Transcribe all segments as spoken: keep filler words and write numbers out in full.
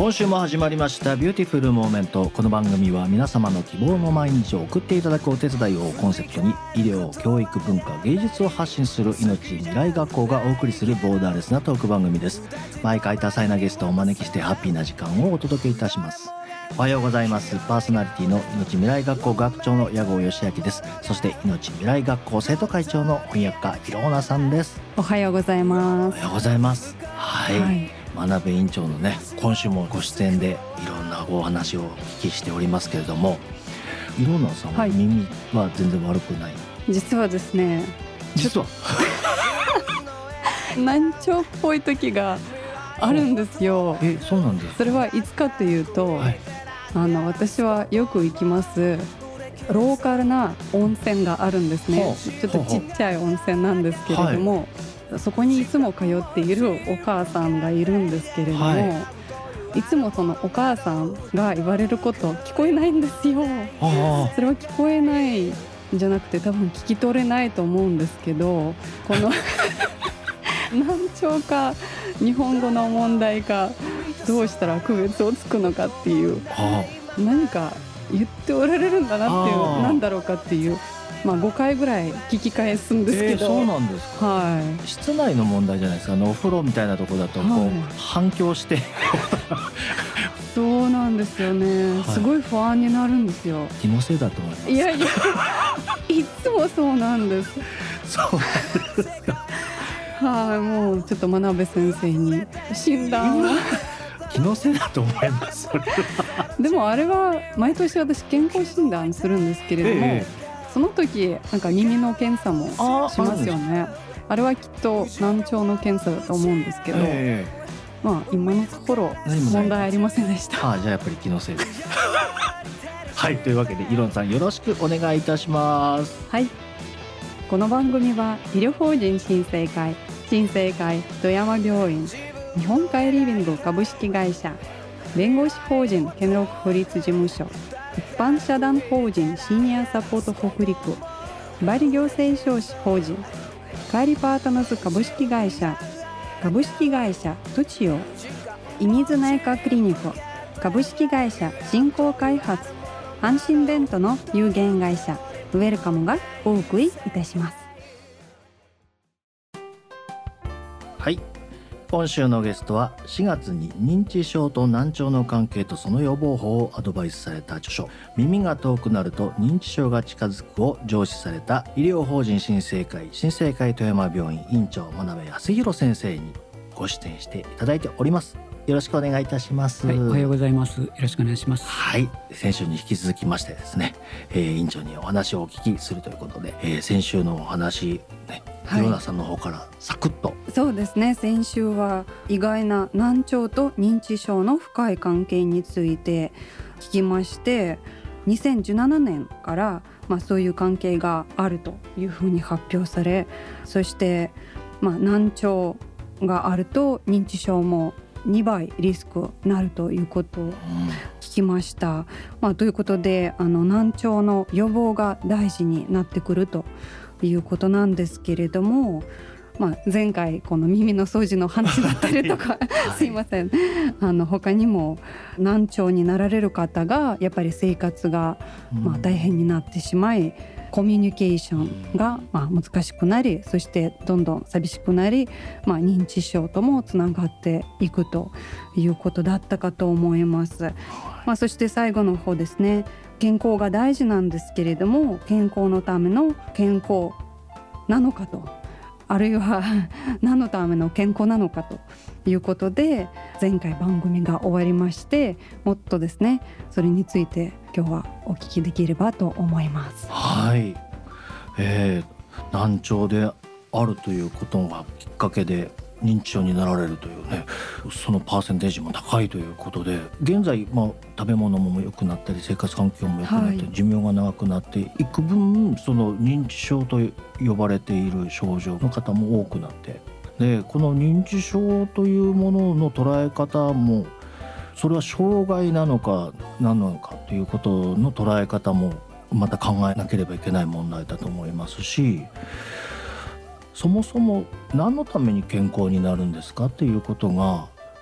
今週も始まりましたビューティフルモーメント。この番組は皆様の希望の毎日を送っていただくお手伝いをコンセプトに、医療、教育、文化、芸術を発信する命未来学校がお送りするボーダーレスなトーク番組です。毎回多彩なゲストをお招きしてハッピーな時間をお届けいたします。おはようございます。パーソナリティの命未来学校学長の矢後義明です。そして命未来学校生徒会長の翻訳家広尾さんです。 おはようございます。 おはようございます。はい、はい真鍋委員長のね、今週もご出演でいろんなお話をお聞きしておりますけれども、いろんなさんは耳は全然悪くない、はい、 実はですね実は難聴っぽい時があるんですよ。 え、そうなんですか。 それはいつかというと、はい、あの私はよく行きますローカルな温泉があるんですね。ちょっとちっちゃい温泉なんですけれども、はいそこにいつも通っているお母さんがいるんですけれども、はい、いつもそのお母さんが言われること聞こえないんですよ。それは聞こえないんじゃなくて多分聞き取れないと思うんですけど、この難聴か日本語の問題かどうしたら区別をつくのかっていう、何か言っておられるんだなっていう、なんだろうかっていう、まあ、ごかいぐらい聞き返すんですけど、 えー、そうなんですか、はい、室内の問題じゃないですか。あのお風呂みたいなところだとこう、はい、反響してそうなんですよね、はい、すごい不安になるんですよ。 気のせいだと思います。 いやいやいつもそうなんです。 そうなんですかはい、もうちょっと真鍋先生に診断を気のせいだと思いますそれはでもあれは毎年私健康診断するんですけれども、ええその時なんか耳の検査もしますよね。 あ, あれはきっと難聴の検査だと思うんですけど、えー、まあ今のところ問題ありませんでした。 ああ、じゃあやっぱり気のせいですはい、というわけでイロンさんよろしくお願いいたします。 はい、この番組は医療法人新生会、新生会富山病院、日本海リビング株式会社、弁護士法人健六法律事務所、一般社団法人シニアサポート北陸、バリ行政書士法人カーリパートナーズ株式会社、株式会社トチオ、射水内科クリニック株式会社振興開発、安心ベントの有限会社ウェルカムがお送りいたします。 はい、今週のゲストはしがつに認知症と難聴の関係とその予防法をアドバイスされた著書、耳が遠くなると認知症が近づくを上梓された医療法人新生会、新生会富山病院院長真鍋康弘先生にご出演していただいております。よろしくお願いいたします。 はい、おはようございます。よろしくお願いします。 はい、先週に引き続きましてですね、えー、院長にお話をお聞きするということで、えー、先週のお話ね、はい、ヨナさんの方からサクッと。 そうですね、先週は意外な難聴と認知症の深い関係について聞きまして、にせんじゅうななねんから、まあ、そういう関係があるというふうに発表され、そして、まあ、難聴があると認知症もにばいリスクになるということを聞きました、うんまあ、ということであの難聴の予防が大事になってくるということなんですけれども、まあ、前回この耳の掃除の話だったりとか、はい、すいません、あの他にも難聴になられる方がやっぱり生活がまあ大変になってしまい、うんコミュニケーションがまあ難しくなり、そしてどんどん寂しくなり、まあ、認知症ともつながっていくということだったかと思います、まあ、そして最後の方ですね、健康が大事なんですけれども、健康のための健康なのかと、あるいは何のための健康なのかということで、前回番組が終わりまして、もっとですねそれについて今日はお聞きできればと思います。 はい、えー、難聴であるということがきっかけで認知症になられるというね、そのパーセンテージも高いということで、現在、まあ、食べ物も良くなったり生活環境も良くなって、はい、寿命が長くなっていく分、その認知症と呼ばれている症状の方も多くなって、でこの認知症というものの捉え方も、それは障害なのか何なのかということの捉え方もまた考えなければいけない問題だと思いますし、そもそも何のために健康になるんですかっていうことが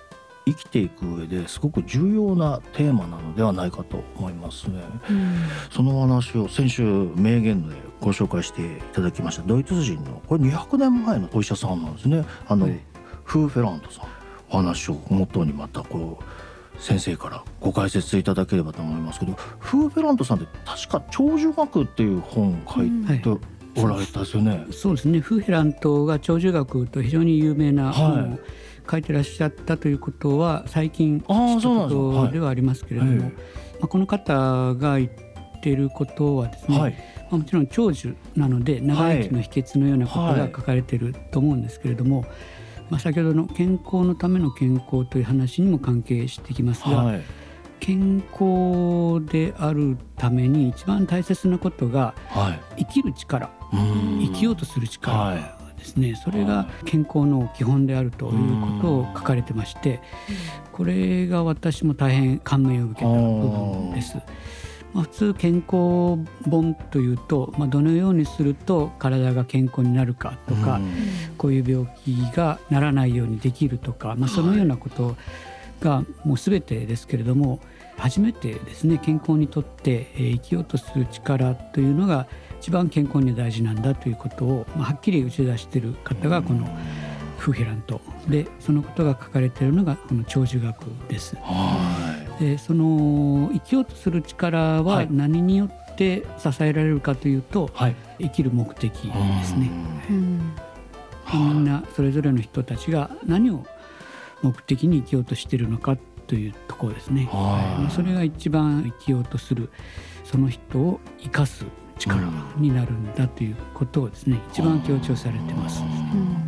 生きていく上ですごく重要なテーマなのではないかと思いますね、うん、その話を先週名言でご紹介していただきましたドイツ人のこれにひゃくねんまえのお医者さんなんですね。あの、はい、フーフェラントさんお話を元にまたこう先生からご解説いただければと思いますけど、フーフェラントさんって確か長寿学っていう本を書いておられたですよね、うんはい、 そうですね。フーフェラントが長寿学と非常に有名な本を書いてらっしゃったということは最近知ったことではありますけれども、はいまあ、この方が言っていることはですね、はいまあ、もちろん長寿なので長生きの秘訣のようなことが書かれていると思うんですけれども、はいまあ、先ほどの健康のための健康という話にも関係してきますが、はい、健康であるために一番大切なことが、はい、生きる力生きようとする力ですね、はい、それが健康の基本であるということを書かれてまして、これが私も大変感銘を受けた部分です。まあ、普通健康本というと、まあ、どのようにすると体が健康になるかとか、うん、こういう病気がならないようにできるとか、まあ、そのようなことがもう全てですけれども、初めてですね健康にとって生きようとする力というのが一番健康に大事なんだということを、まあ、はっきり打ち出している方がこのフーフェラントで、そのことが書かれているのがこの長寿学です。でその生きようとする力は何によって支えられるかというと、はい、生きる目的ですね。うんみんなそれぞれの人たちが何を目的に生きようとしているのかというところですね。はい、それが一番生きようとするその人を生かす力になるんだということをですね、一番強調されてます。うん、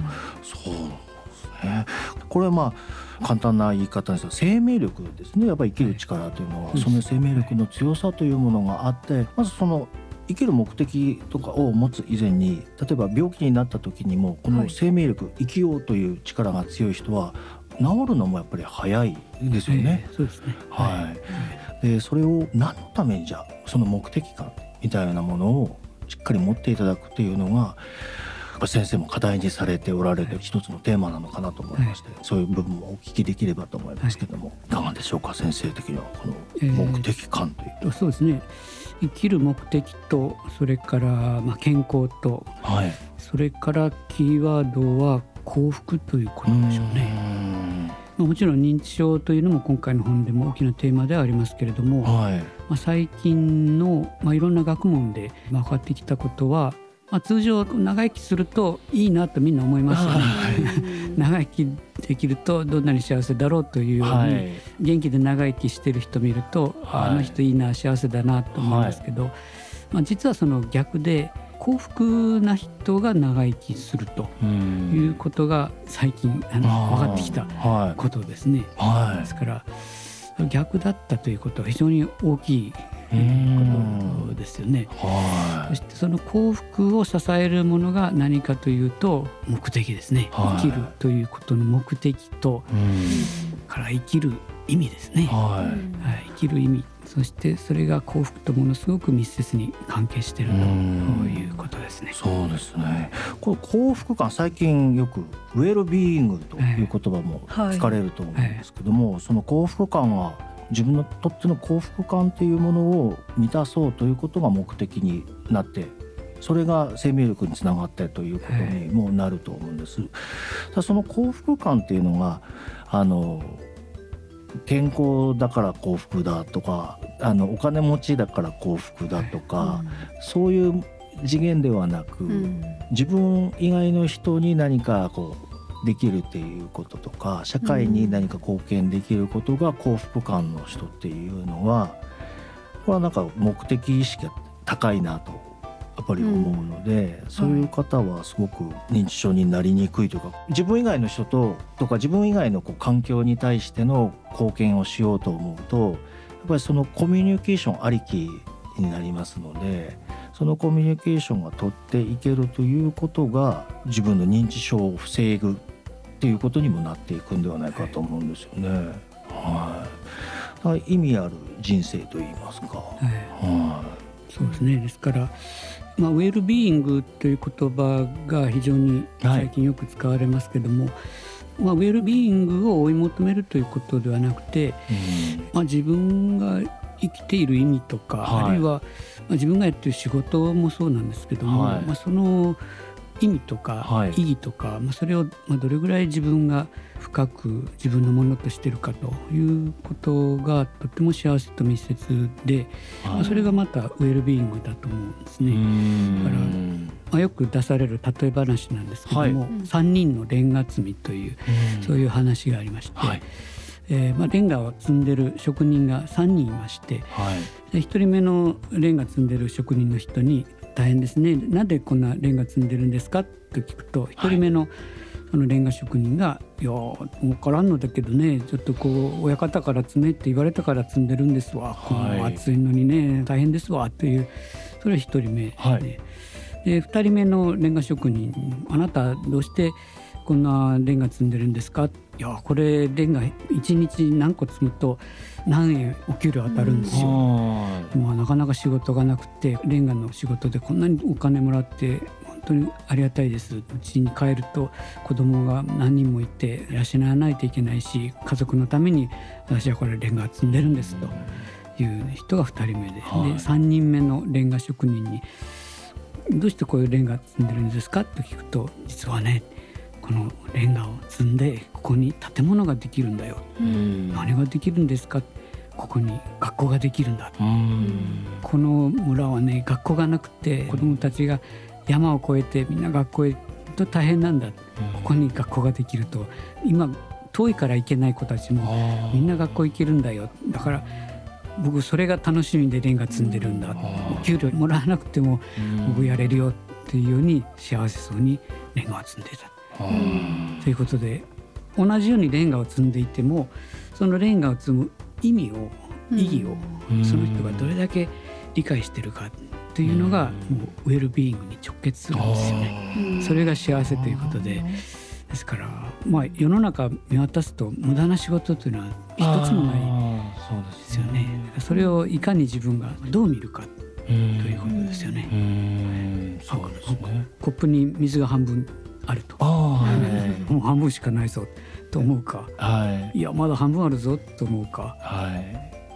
そうですね。これはまあ簡単な言い方ですが生命力ですね。やっぱり生きる力というのは、はい、その生命力の強さというものがあって、はい、まずその生きる目的とかを持つ以前に、例えば病気になった時にもこの生命力、はい、生きようという力が強い人は治るのもやっぱり早いですよね。 えー、そうですね。 はい。でそれを何のためにじゃあその目的感みたいなものをしっかり持っていただくというのが先生も課題にされておられる一つのテーマなのかなと思いまして、はい、そういう部分もお聞きできればと思いますけども、はい、いかがでしょうか先生的にはこの目的感という、 えー、そうですね。生きる目的とそれからまあ健康と、はい、それからキーワードは幸福ということでしょうね。うもちろん認知症というのも今回の本でも大きなテーマではありますけれども、はいまあ、最近の、まあ、いろんな学問で分かってきたことは、まあ、通常長生きするといいなとみんな思いますよね。長生きできるとどんなに幸せだろうというように、はい、元気で長生きしている人見ると、はい、あの人いいな幸せだなと思いますけど、はいまあ、実はその逆で幸福な人が長生きするということが最近あの分かってきたことですね。はい、ですから逆だったということは非常に大きいことですよね。はい、そしてその幸福を支えるものが何かというと目的ですね。はい、生きるということの目的とから生きる意味ですね。はいはい、生きる意味、そしてそれが幸福とものすごく密接に関係しているということですね。 そうですね。この幸福感、最近よくウェルビーイングという言葉も聞かれると思うんですけども、はいはい、その幸福感が自分にとっての幸福感というものを満たそうということが目的になって、それが生命力につながってということにもなると思うんです。はい、ただその幸福感っていうのがあの健康だから幸福だとか、あのお金持ちだから幸福だとか、はいうん、そういう次元ではなく、うん、自分以外の人に何かこうできるっていうこととか、社会に何か貢献できることが幸福感の人っていうのは、これはなんか目的意識が高いなとやっぱり思うので、うん、そういう方はすごく認知症になりにくいというか、自分以外の人ととか自分以外のこう環境に対しての貢献をしようと思うと、やっぱりそのコミュニケーションありきになりますので、そのコミュニケーションが取っていけるということが自分の認知症を防ぐっていうことにもなっていくんではないかと思うんですよね。はい、はい、意味ある人生といいますか、はいはい、そうですね。ですからまあ、ウェルビーイングという言葉が非常に最近よく使われますけども、はい、 まあ、ウェルビーイングを追い求めるということではなくて、うんまあ、自分が生きている意味とか、はい、あるいは、まあ、自分がやっている仕事もそうなんですけども、はいまあ、その意味とか意義とか、はいまあ、それをどれぐらい自分が深く自分のものとしているかということがとても幸せと密接で、はいまあ、それがまたウェルビーイングだと思うんですね。だから、まあ、よく出される例え話なんですけども、はい、さんにんのレンガ積みというそういう話がありまして、はいえーまあ、レンガを積んでる職人がさんにんいまして、はい、でひとりめのレンガ積んでる職人の人に大変ですね、なんでこんなレンガ積んでるんですかと聞くと、ひとりめのそのレンガ職人が、はい、いや分からんのだけどね、ちょっとこう親方から積めって言われたから積んでるんですわ、この暑いのにね大変ですわという、それはひとりめで、はい、でふたりめのレンガ職人、あなたどうしてこんなレンガ積んでるんですか、いやこれレンガいちにち何個積むと何円お給料当たるんですよ、まあ、なかなか仕事がなくてレンガの仕事でこんなにお金もらって本当にありがたいです、うちに帰ると子供が何人もいて養わないといけないし、家族のために私はこれレンガ積んでるんですという人がふたりめ で,、はい、でさんにんめのレンガ職人にどうしてこういうレンガ積んでるんですかと聞くと、実はねこのレンガを積んでここに建物ができるんだよ、うん、何ができるんですか、ここに学校ができるんだ、うん、この村はね学校がなくて子どもたちが山を越えてみんな学校へ行くと大変なんだ、うん、ここに学校ができると今遠いから行けない子たちもみんな学校行けるんだよ、だから僕それが楽しみでレンガ積んでるんだ、お給料もらわなくても僕やれるよっていうように幸せそうにレンガを積んでたということで、同じようにレンガを積んでいてもそのレンガを積む意味を意義をその人がどれだけ理解してるかっていうのがもうウェルビーイングに直結するんですよね。それが幸せということで、ですから、まあ、世の中見渡すと無駄な仕事というのは一つもないですよね。それをいかに自分がどう見るかということですよね。うんそうですね。コップに水が半分あると、あ、はい、もう半分しかないぞと思うか、はい、いやまだ半分あるぞと思うか、はい、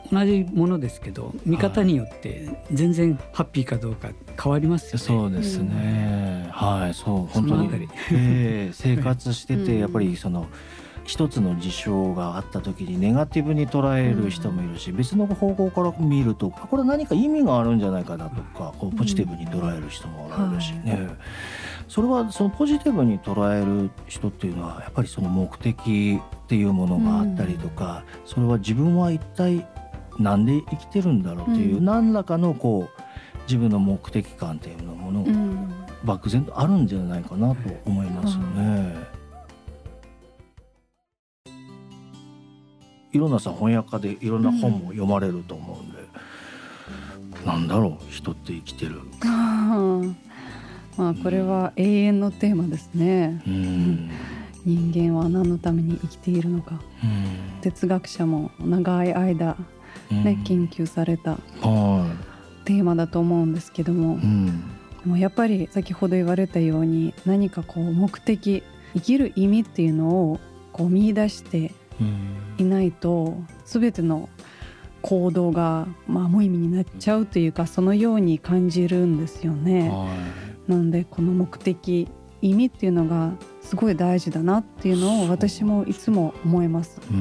同じものですけど見方によって全然ハッピーかどうか変わりますよね。 そうですね、うん、はい、そう本当に、えー、生活しててやっぱりその一つの事象があった時にネガティブに捉える人もいるし、うん、別の方向から見るとこれ何か意味があるんじゃないかなとか、こうポジティブに捉える人もおられるしね、うんはい、それはそのポジティブに捉える人っていうのはやっぱりその目的っていうものがあったりとか、うん、それは自分は一体なんで生きてるんだろうっていう、うん、何らかのこう自分の目的感っていうものが漠然とあるんじゃないかなと思いますよね、うんいろんなさ翻訳家でいろんな本も読まれると思うんで、うん、なんだろう人って生きてる、 あ、まあ、これは永遠のテーマですね、うん、人間は何のために生きているのか、うん、哲学者も長い間、ねうん、研究されたテーマだと思うんですけども、うん、でもやっぱり先ほど言われたように何かこう目的生きる意味っていうのをこう見出していないと全ての行動がまあ無意味になっちゃうというか、そのように感じるんですよね。なのでこの目的意味っていうのがすごい大事だなっていうのを私もいつも思います。うん、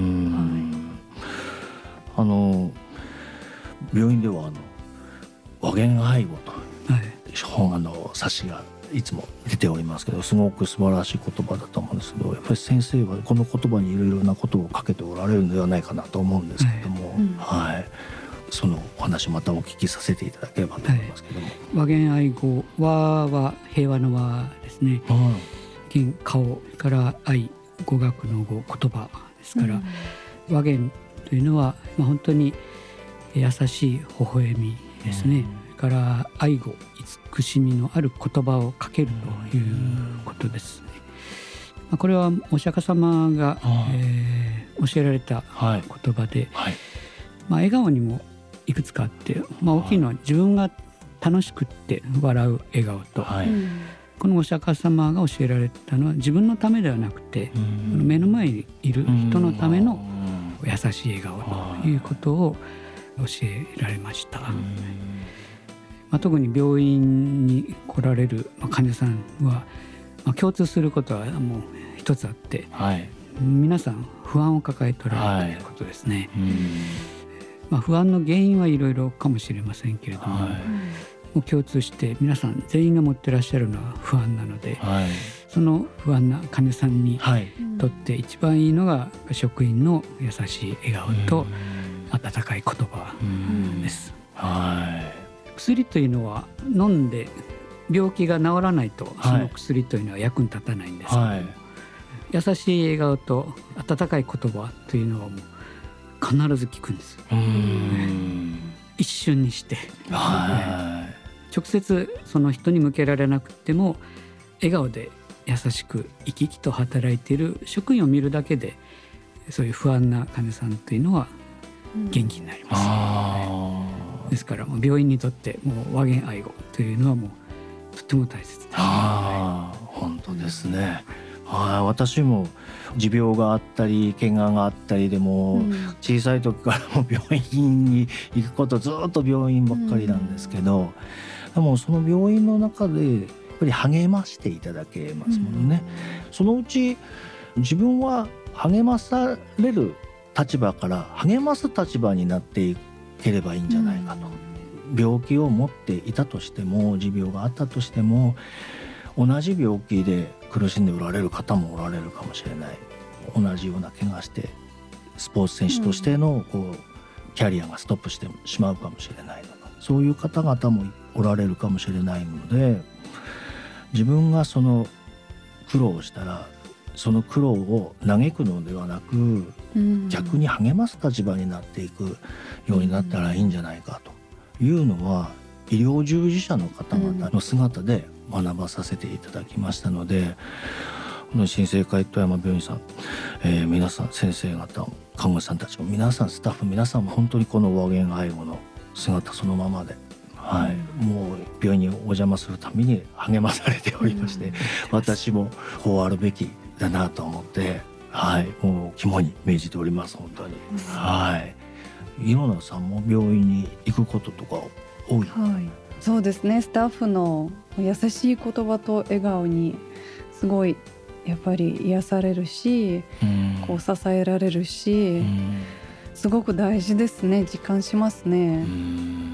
はい、あの病院ではあの和言愛語と本、あの冊子がいつも出ておりますけど、すごく素晴らしい言葉だと思うんですけど、やっぱり先生はこの言葉にいろいろなことをかけておられるのではないかなと思うんですけども、はい、うんはい、そのお話またお聞きさせていただければと思いますけども、はい、 和言愛語、和は平和の和ですね、言、顔から愛、語学の語、言葉ですから、うん、和言というのは、まあ、本当に優しい微笑みですね、うん、から愛語、慈しみのある言葉をかけるということですね。まあ、これはお釈迦様が、えー、教えられた言葉で、はいはい、まあ、笑顔にもいくつかあって、まあ、大きいのは自分が楽しくって笑う笑顔と、はい、 このお釈迦様が教えられたのは自分のためではなくて、うん、目の前にいる人のための優しい笑顔ということを教えられました。まあ、特に病院に来られる患者さんは、まあ、共通することはもう一つあって、はい、皆さん不安を抱えておられるということですね。はい、まあ、不安の原因はいろいろかもしれませんけれども、はい、もう共通して皆さん全員が持ってらっしゃるのは不安なので、はい、その不安な患者さんにとって一番いいのが職員の優しい笑顔と温かい言葉です。はい、薬というのは飲んで病気が治らないとその薬というのは役に立たないんですけども、はい、優しい笑顔と温かい言葉というのはもう必ず効くんです。うーん、一瞬にして、はい、直接その人に向けられなくても笑顔で優しく生き生きと働いている職員を見るだけでそういう不安な患者さんというのは元気になります、ね。ですからもう病院にとってもう和言愛護というのはもうとても大切です。 あ、本当ですね。はい、私も持病があったり怪我があったりでも、うん、小さい時からも病院に行くことずっと病院ばっかりなんですけど、うん、でもその病院の中でやっぱり励ましていただけますもんね、うん、そのうち自分は励まされる立場から励ます立場になっていければいいんじゃないかと、うん、病気を持っていたとしても持病があったとしても同じ病気で苦しんでおられる方もおられるかもしれない。同じような怪我してスポーツ選手としてのこうキャリアがストップしてしまうかもしれないとか、そういう方々もおられるかもしれないので、自分がその苦労をしたらその苦労を嘆くのではなく、逆に励ます立場になっていくようになったらいいんじゃないかというのは医療従事者の方々の姿で学ばさせていただきましたので、この新生会富山病院さん、えー、皆さん先生方看護師さんたちも皆さんスタッフ皆さんも本当にこの和言愛護の姿そのままで、はい、もう病院にお邪魔するために励まされておりまして、うん、私もこうあるべきだなと思って、はい、もう肝に銘じております本当に、うん、はい。井野さんも病院に行くこととか多い？ はい、そうですね。スタッフの優しい言葉と笑顔にすごいやっぱり癒されるし、うん、こう支えられるし、うん、すごく大事ですね。実感しますね、うん、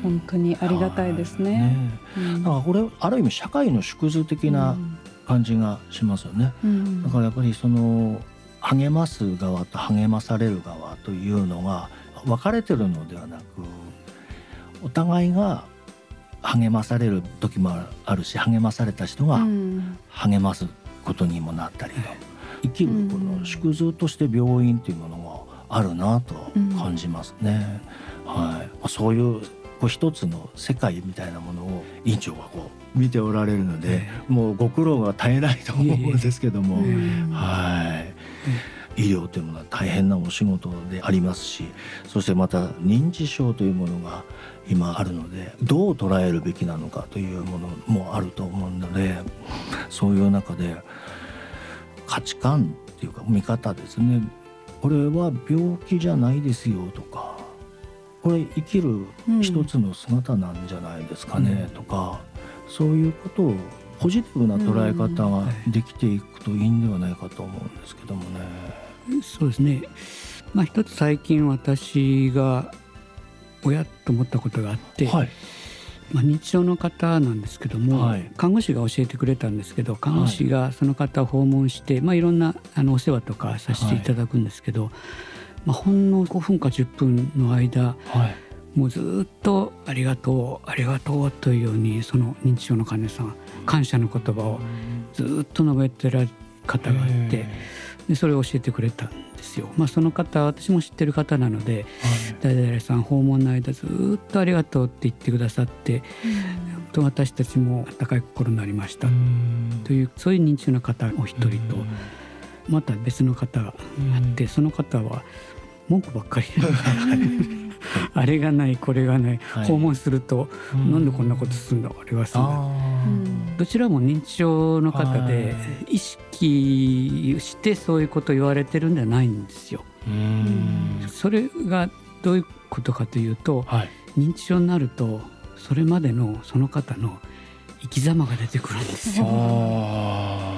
本当にありがたいですね、ね、 うん、だからこれある意味社会の縮図的な感じがしますよね、うん、だからやっぱりその励ます側と励まされる側というのが分かれてるのではなく、お互いが励まされる時もあるし、励まされた人が励ますことにもなったりと、生きるこの縮図として病院というものがあるなと感じますね、うん、はい、そういうこう一つの世界みたいなものを院長がこう見ておられるので、もうご苦労が絶えないと思うんですけども、はい、医療というものは大変なお仕事でありますし、そしてまた認知症というものが今あるので、どう捉えるべきなのかというものもあると思うので、そういう中で価値観っていうか見方ですね、これは病気じゃないですよとか、これ生きる一つの姿なんじゃないですかね、うん、とか、そういうことをポジティブな捉え方ができていくといいんではないかと思うんですけどもね、 うん、そうですね、まあ、一つ最近私がおやと思ったことがあって、はい、まあ、認知症の方なんですけども、はい、看護師が教えてくれたんですけど、看護師がその方を訪問して、はい、まあ、いろんなあのお世話とかさせていただくんですけど、はい、まあ、ほんのごふんかじゅっぷんの間、はい、もうずっとありがとうありがとうというようにその認知症の患者さん感謝の言葉をずっと述べてられる方があって、でそれを教えてくれたんですよ。まあ、その方私も知ってる方なので、はい、誰々さん訪問の間ずっとありがとうって言ってくださって、本当私たちも温かい心になりましたという、そういう認知症の方お一人と、また別の方があって、その方は文句ばっかりあれがないこれがない、はい、訪問するとなんでこんなことするんだあれはするんだ、 どちらも認知症の方で意識してそういうことを言われてるんではないんですよ。うんそれがどういうことかというと、はい、認知症になるとそれまでのその方の生き様が出てくるんですよ。はい、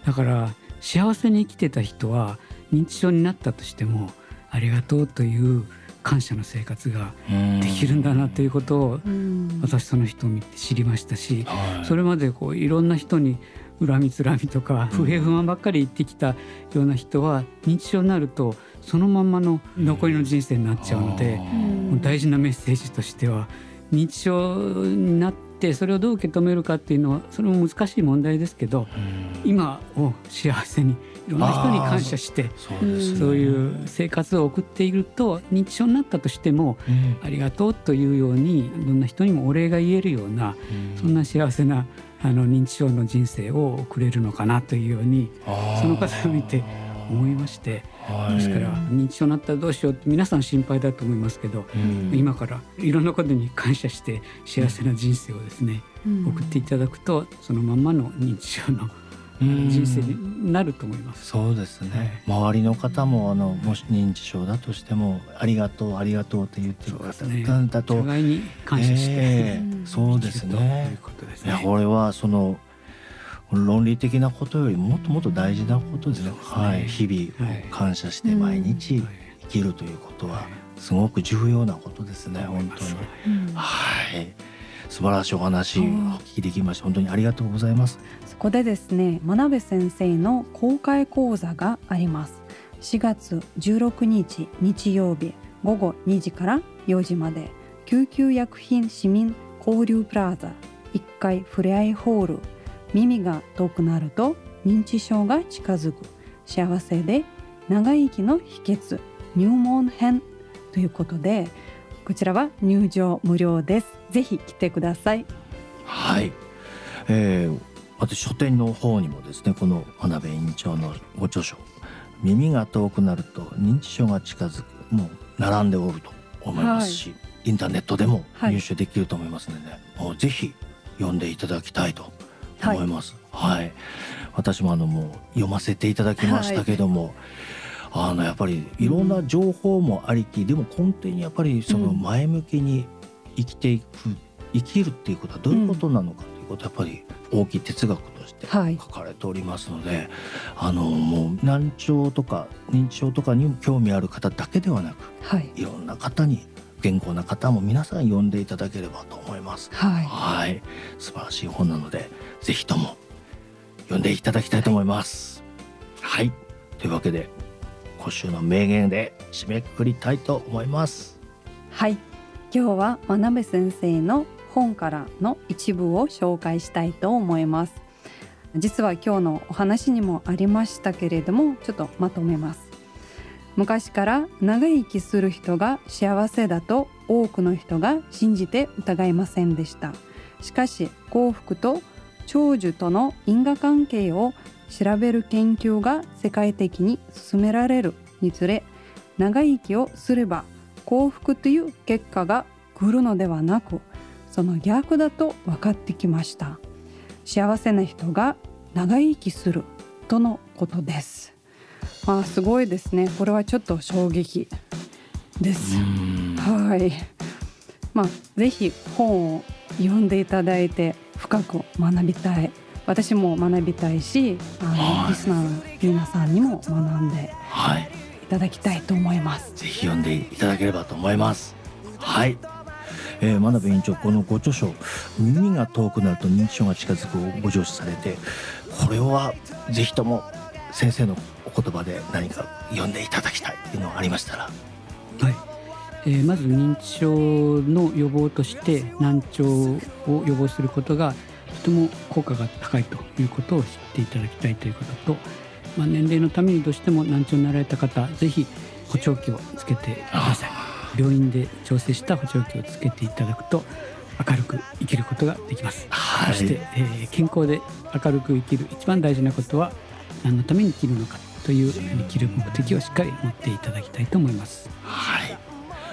だから幸せに生きてた人は認知症になったとしてもありがとうという感謝の生活ができるんだなということを私その人を見て知りましたし、それまでこういろんな人に恨みつらみとか不平不満ばっかり言ってきたような人は認知症になるとそのまんまの残りの人生になっちゃうので、大事なメッセージとしては認知症になってそれをどう受け止めるかっていうのはそれも難しい問題ですけど、今を幸せにいろんな人に感謝してそうですね、そういう生活を送っていると認知症になったとしても、うん、ありがとうというようにどんな人にもお礼が言えるような、うん、そんな幸せなあの認知症の人生を送れるのかなというようにその方を見て思いまして、ですから認知症になったらどうしようって皆さん心配だと思いますけど、うん、今からいろんなことに感謝して幸せな人生をですね、うん、送っていただくとそのまんまの認知症の人生になると思います。 そうですね、はい、周りの方もあのもし認知症だとしてもありがとうありがとうって言ってる方だと、 ね、互いに感謝して、 えー、そうですね。いやこれはその論理的なことよりもっともっと大事なことですね。はい、日々感謝して毎日生きるということはすごく重要なことですね、本当に。はい、素晴らしいお話を聞きできました。本当にありがとうございます。 そこでですね、真鍋先生の公開講座があります。しがつじゅうろくにち日曜日ごごにじからよじまで救急薬品市民交流プラザいっかいふれあいホール、耳が遠くなると認知症が近づく、幸せで長生きの秘訣入門編ということで、こちらは入場無料です。ぜひ来てください。 はい、えー、私書店の方にもですね、この真鍋院長のご著書耳が遠くなると認知症が近づくもう並んでおると思いますし、はい、インターネットでも入手できると思いますので、ね、はい、もうぜひ読んでいただきたいと思います。はい、はい、私もあのもう読ませていただきましたけども、はい、あのやっぱりいろんな情報もありき、うん、でも根底にやっぱりその前向きに生きていく、うん、生きるっていうことはどういうことなのかということはやっぱり大きい哲学として書かれておりますので、はい、あのもう難聴とか認知症とかに興味ある方だけではなく、はい、いろんな方に健康な方も皆さん読んでいただければと思います。はい、はい、素晴らしい本なのでぜひとも読んでいただきたいと思います。はい、はい、というわけで今週の名言で締めくくりたいと思います。 はい、今日は真鍋先生の本からの一部を紹介したいと思います。実は今日のお話にもありましたけれども、ちょっとまとめます。昔から長生きする人が幸せだと多くの人が信じて疑いませんでした。しかし幸福と長寿との因果関係を調べる研究が世界的に進められるにつれ、長生きをすれば幸福という結果が来るのではなく、その逆だと分かってきました。幸せな人が長生きするとのことです。まあ、すごいですね。これはちょっと衝撃です。はい、まあ、ぜひ本を読んでいただいて深く学びたい、私も学びたいし、あの、はい、リスナーの皆さんにも学んでいただきたいと思います。 ぜひ読んでいただければと思います。はい、えー、真鍋院長、このご著書耳が遠くなると認知症が近づくをご著書されて、これはぜひとも先生のお言葉で何か読んでいただきたいというのがありましたら。 はい、えー、まず認知症の予防として難聴を予防することがとても効果が高いということを知っていただきたいということと、まあ、年齢のためにどうしても難聴になられた方、ぜひ補聴器をつけてください。病院で調整した補聴器をつけていただくと明るく生きることができます。はい、そして、えー、健康で明るく生きる一番大事なことは何のために生きるのかという生きる目的をしっかり持っていただきたいと思います。 はい、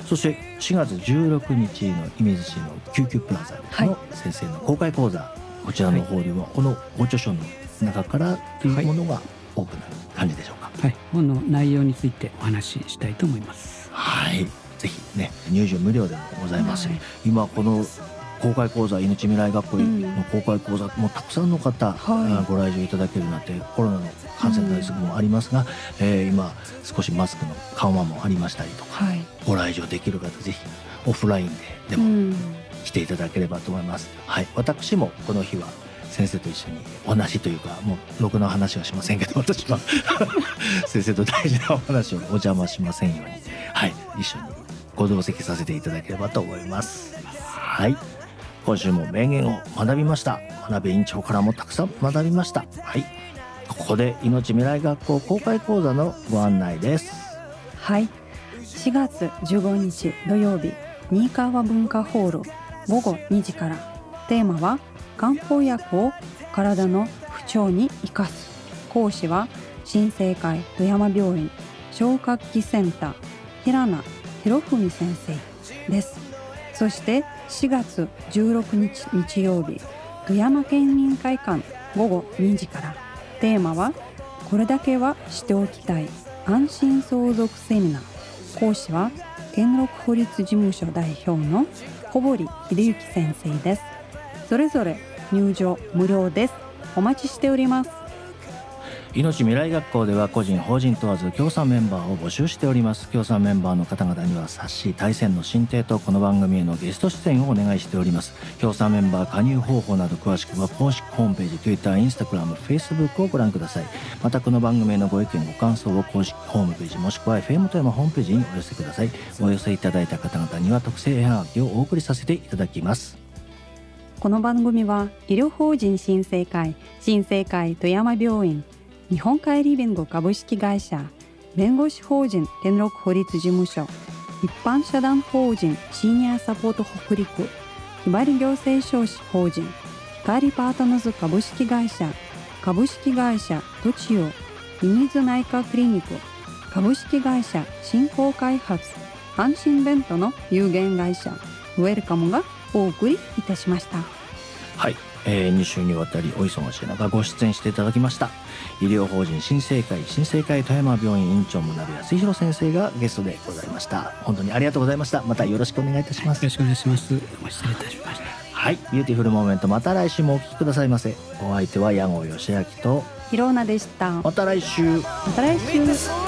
そしてしがつじゅうろくにちの姫路市の救急プラザの先生の公開講座、はい、こちらの方ではこのご著書の中からというものが多くなる感じでしょうか。 はい、本の内容についてお話ししたいと思います。 はい、ぜひね、入場無料でもございます、はい、今この公開講座、命未来学校の公開講座、うん、もうたくさんの方、はい、ご来場いただけるなんて、コロナの感染対策もありますが、うん、えー、今少しマスクの緩和もありましたりとか、はい、ご来場できる方ぜひオフラインででも来ていただければと思います、うん、はい、私もこの日は先生と一緒にお話というか、もうろくな話はしませんけど、私は先生と大事なお話をお邪魔しませんように、はい、一緒にご同席させていただければと思います。はい、今週も名言を学びました。真鍋委員長からもたくさん学びました。はい、ここで命未来学校公開講座のご案内です。 はい、しがつじゅうごにち土曜日、新川文化ホールごごにじから。テーマは漢方薬を体の不調に生かす。講師は新生会富山病院消化器センター平名博文先生です。そしてしがつじゅうろくにち日曜日、富山県民会館ごごにじから。テーマはこれだけはしておきたい安心相続セミナー。講師は兼六法律事務所代表の小堀秀幸先生です。それぞれ入場無料です。お待ちしております。 命未来学校では個人法人問わず協賛メンバーを募集しております。協賛メンバーの方々には冊子対戦の進呈とこの番組へのゲスト出演をお願いしております。協賛メンバー加入方法など詳しくは公式ホームページ Twitter、Instagram、Facebook をご覧ください。またこの番組へのご意見ご感想を公式ホームページもしくは エフエム 富山ホームページにお寄せください。お寄せいただいた方々には特製絵はがきをお送りさせていただきます。 この番組は医療法人新生会新生会富山病院日本帰り弁護株式会社弁護士法人兼六法律事務所一般社団法人シニアサポート北陸ひばり行政書士法人光パートナーズ株式会社株式会社トチオミミズ内科クリニック株式会社振興開発安心ベントの有限会社ウェルカムがお送りいたしました。 はい、えー、に週にわたりお忙しい中ご出演していただきました医療法人新生会新生会富山病院院長真鍋康弘先生がゲストでございました。本当にありがとうございました。またよろしくお願いいたします。 よろしくお願いします。お失礼いたしました。 はい、ビューティフルモーメント、また来週もお聞きくださいませ。お相手は矢後義明と広名でした。 また来週。 また来週。